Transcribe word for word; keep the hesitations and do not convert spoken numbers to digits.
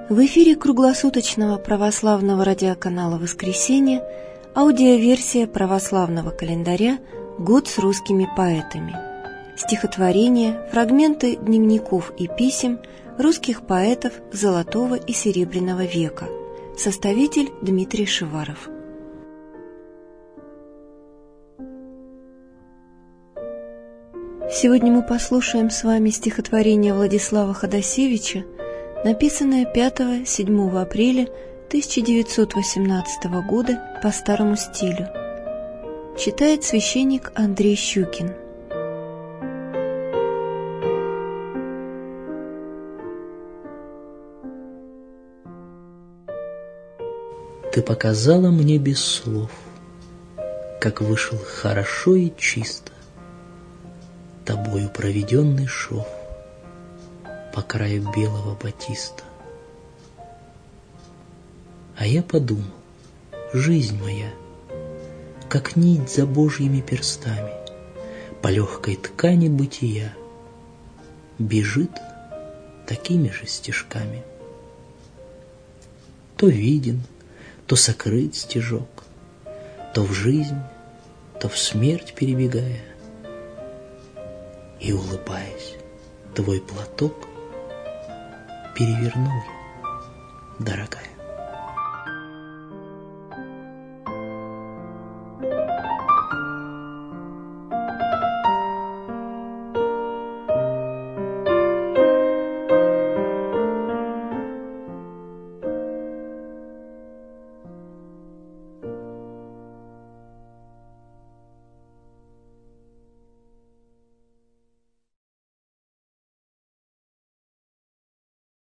В эфире круглосуточного православного радиоканала «Воскресенье» аудиоверсия православного календаря «Год с русскими поэтами». Стихотворения, фрагменты дневников и писем русских поэтов Золотого и Серебряного века. Составитель Дмитрий Шиваров. Сегодня мы послушаем с вами стихотворение Владислава Ходосевича, написанное пятого-седьмого апреля тысяча девятьсот восемнадцатого года по старому стилю. Читает священник Андрей Щукин. Ты показала мне без слов, как вышел хорошо и чисто тобою проведенный шов по краю белого батиста. А я подумал, жизнь моя, как нить за Божьими перстами по легкой ткани бытия, бежит такими же стежками. То виден, то сокрыт стежок, то в жизнь, то в смерть перебегая, и, улыбаясь, твой платок перевернул я, дорогая.